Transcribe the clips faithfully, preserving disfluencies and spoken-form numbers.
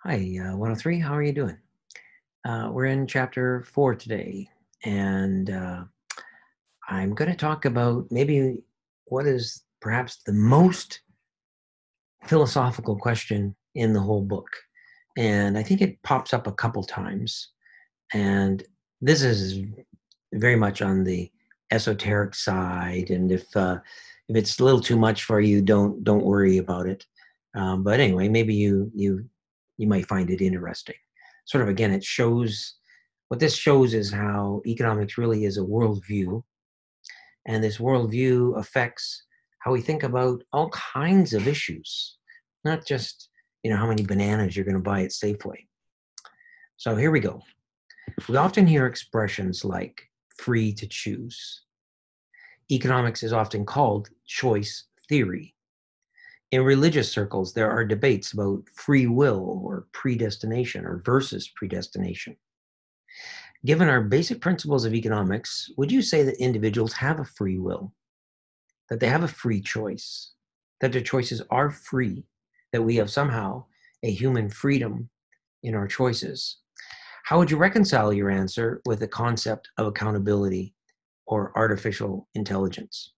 Hi, uh, one oh three, how are you doing? Uh, we're in chapter four today, and uh, I'm going to talk about maybe what is perhaps the most philosophical question in the whole book. And I think it pops up a couple times. And this is very much on the esoteric side. And if uh, if it's a little too much for you, don't don't worry about it. Um, but anyway, maybe you you you might find it interesting. Sort of again, it shows what this shows is how economics really is a worldview, and this worldview affects how we think about all kinds of issues, not just you know how many bananas you're going to buy at Safeway. So here we go. We often hear expressions like free to choose. Economics is often called choice theory. In religious circles, there are debates about free will or predestination or versus predestination. Given our basic principles of economics, would you say that individuals have a free will, that they have a free choice, that their choices are free, that we have somehow a human freedom in our choices? How would you reconcile your answer with the concept of accountability or artificial intelligence?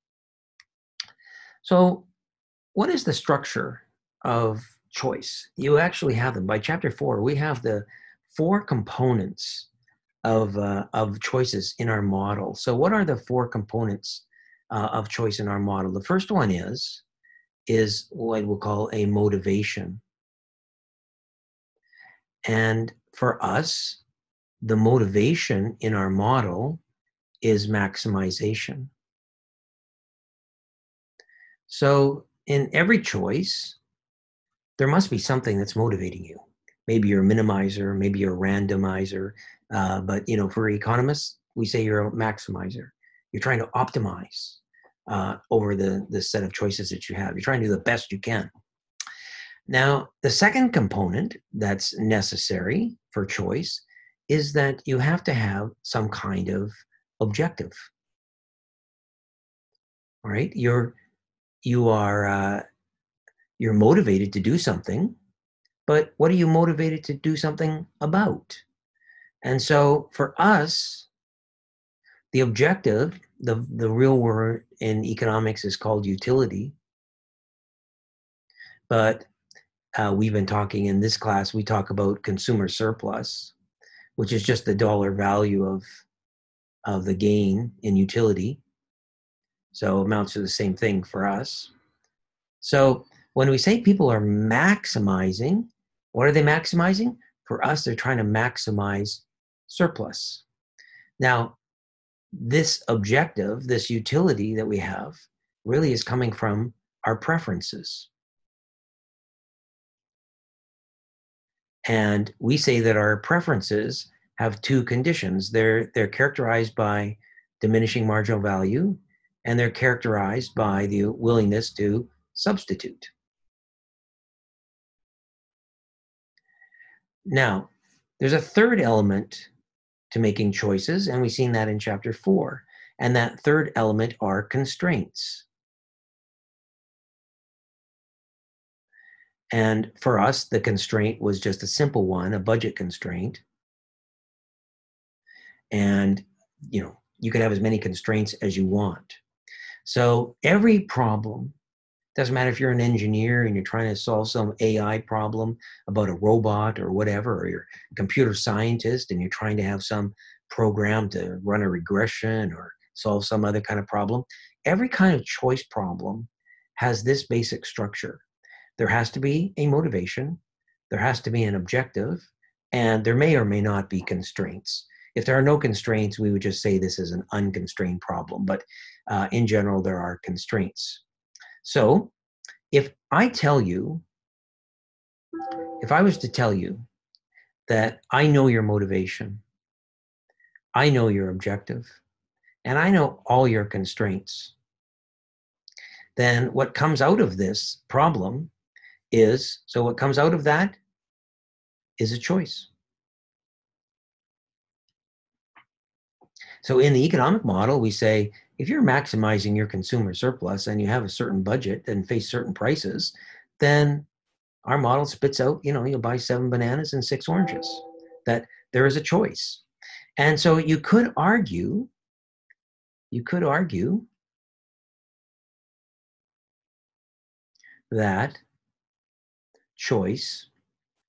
So, what is the structure of choice? You actually have them. By chapter four, we have the four components of, uh, of choices in our model. So, what are the four components uh, of choice in our model? The first one is is what we'll call a motivation. And for us, the motivation in our model is maximization. So, in every choice, there must be something that's motivating you. Maybe you're a minimizer, maybe you're a randomizer, uh, but you know, for economists, we say you're a maximizer. You're trying to optimize uh, over the the set of choices that you have. You're trying to do the best you can. Now, the second component that's necessary for choice is that you have to have some kind of objective. All right, you're you are uh, you're motivated to do something, but what are you motivated to do something about? And so for us, the objective, the, the real word in economics is called utility. But uh, we've been talking in this class, we talk about consumer surplus, which is just the dollar value of, of the gain in utility. So it amounts to the same thing for us. So when we say people are maximizing, what are they maximizing? For us, they're trying to maximize surplus. Now, this objective, this utility that we have, really is coming from our preferences. And we say that our preferences have two conditions. They're, they're characterized by diminishing marginal value, and they're characterized by the willingness to substitute. Now, there's a third element to making choices, and we've seen that in chapter four. And that third element are constraints. And for us, the constraint was just a simple one, a budget constraint. And, you know, you can have as many constraints as you want. So every problem, doesn't matter if you're an engineer and you're trying to solve some A I problem about a robot or whatever, or you're a computer scientist and you're trying to have some program to run a regression or solve some other kind of problem. Every kind of choice problem has this basic structure. There has to be a motivation, there has to be an objective, and there may or may not be constraints. If there are no constraints, we would just say this is an unconstrained problem. But uh, in general, there are constraints. So if I tell you, if I was to tell you that I know your motivation, I know your objective, and I know all your constraints, then what comes out of this problem is, so what comes out of that is a choice. So in the economic model, we say, if you're maximizing your consumer surplus and you have a certain budget and face certain prices, then Our model spits out, you know, you'll buy seven bananas and six oranges, that there is a choice. And so you could argue, you could argue that choice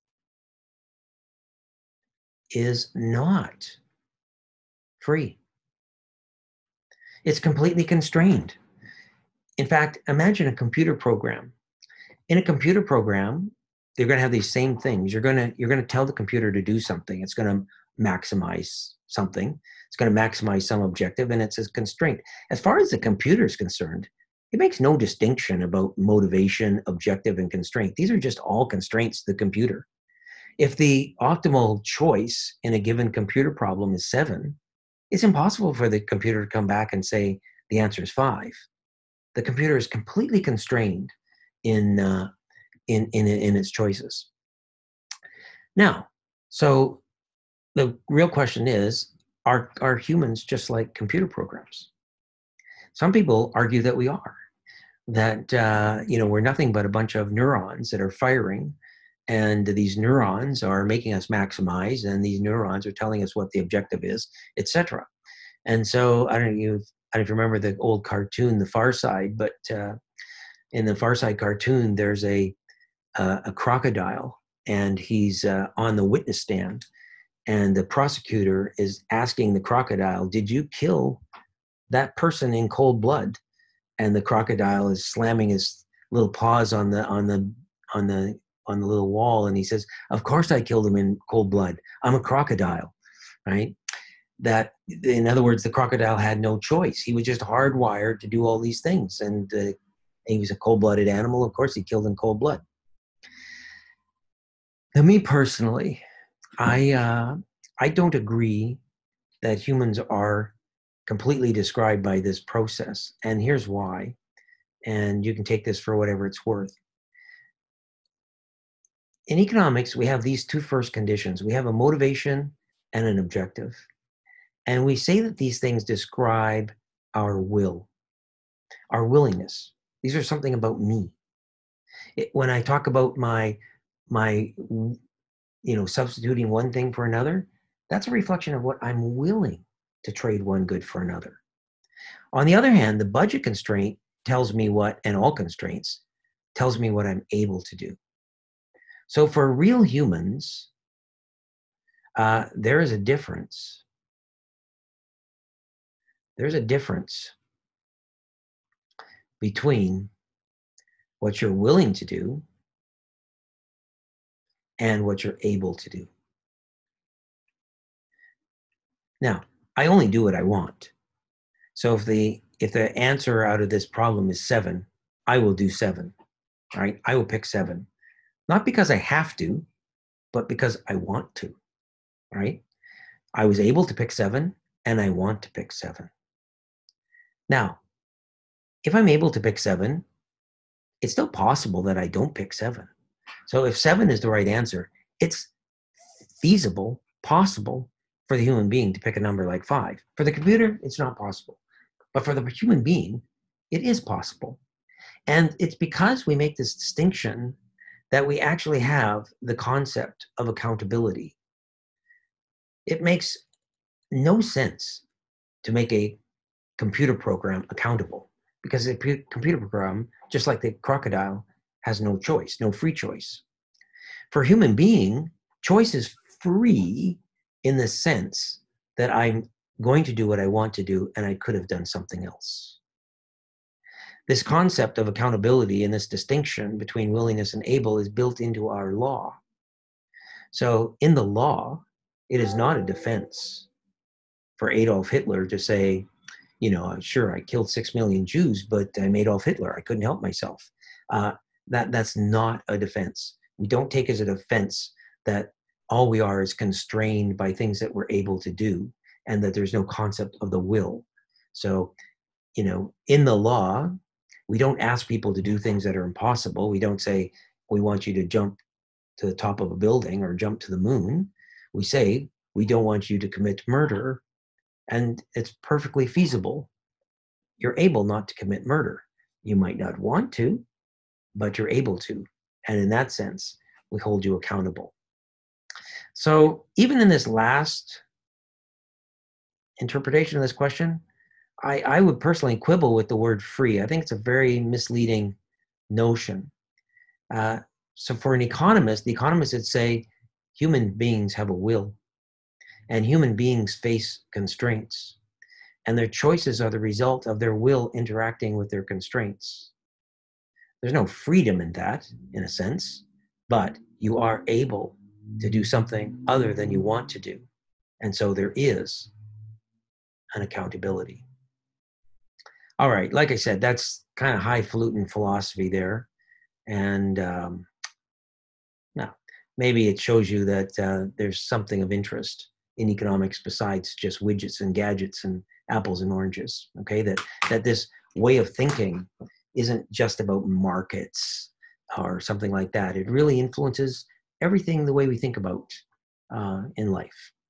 is not free. It's completely constrained. In fact, imagine a computer program. In a computer program, you're going to have these same things. You're going to you're going to tell the computer to do something. It's going to maximize something. It's going to maximize some objective, and it's a constraint. As far as the computer is concerned, it makes no distinction about motivation, objective, and constraint. These are just all constraints to the computer. If the optimal choice in a given computer problem is seven, it's impossible for the computer to come back and say the answer is five. The computer is completely constrained in uh, in, in in its choices. Now, so the real question is: Are are humans just like computer programs? Some people argue that we are. That uh, you know we're nothing but a bunch of neurons that are firing, and these neurons are making us maximize, and these neurons are telling us what the objective is, et cetera. And so I don't know you I don't know if you remember the old cartoon, The Far Side, but uh, in the Far Side cartoon, there's a uh, a crocodile, and he's uh, on the witness stand, and the prosecutor is asking the crocodile, "Did you kill that person in cold blood?" And the crocodile is slamming his little paws on the on the on the on the little wall, and he says, "Of course I killed him in cold blood. I'm a crocodile," right? That, in other words, the crocodile had no choice. He was just hardwired to do all these things, and uh, he was a cold-blooded animal. Of course, he killed in cold blood. Now, me personally, I uh, I don't agree that humans are completely described by this process, and here's why. And you can take this for whatever it's worth. In economics, we have these two first conditions. We have a motivation and an objective. And we say that these things describe our will, our willingness. These are something about me. It, when I talk about my, my, you know, substituting one thing for another, that's a reflection of what I'm willing to trade one good for another. On the other hand, the budget constraint tells me what, and all constraints, tells me what I'm able to do. So for real humans, uh, there is a difference. There's a difference between what you're willing to do and what you're able to do. Now, I only do what I want. So if the if the answer out of this problem is seven, I will do seven. Right? I will pick seven. Not because I have to, but because I want to. Right? I was able to pick seven, and I want to pick seven. Now, if I'm able to pick seven, it's still possible that I don't pick seven. So if seven is the right answer, it's feasible, possible for the human being to pick a number like five. For the computer, it's not possible. But for the human being, it is possible. And it's because we make this distinction that we actually have the concept of accountability. It makes no sense to make a computer program accountable, because the computer program, just like the crocodile, has no choice, no free choice. For a human being, choice is free in the sense that I'm going to do what I want to do, and I could have done something else. This concept of accountability and this distinction between willingness and able is built into our law. So in the law, it is not a defense for Adolf Hitler to say, you know, sure, I killed six million Jews, but I'm Adolf Hitler. I couldn't help myself. Uh, that, that's not a defense. We don't take as a defense that all we are is constrained by things that we're able to do, and that there's no concept of the will. So, you know, in the law, we don't ask people to do things that are impossible. We don't say, we want you to jump to the top of a building or jump to the moon. We say, we don't want you to commit murder, and it's perfectly feasible. You're able not to commit murder. You might not want to, but you're able to. And in that sense, we hold you accountable. So even in this last interpretation of this question, I, I would personally quibble with the word free. I think it's a very misleading notion. Uh, so for an economist, the economist would say human beings have a will, and human beings face constraints, and their choices are the result of their will interacting with their constraints. There's no freedom in that, in a sense, but you are able to do something other than you want to do. And so there is an accountability. All right, like I said, that's kind of highfalutin philosophy there. And um, now, maybe it shows you that uh, there's something of interest in economics besides just widgets and gadgets and apples and oranges, okay? That, that this way of thinking isn't just about markets or something like that. It really influences everything the way we think about uh, in life.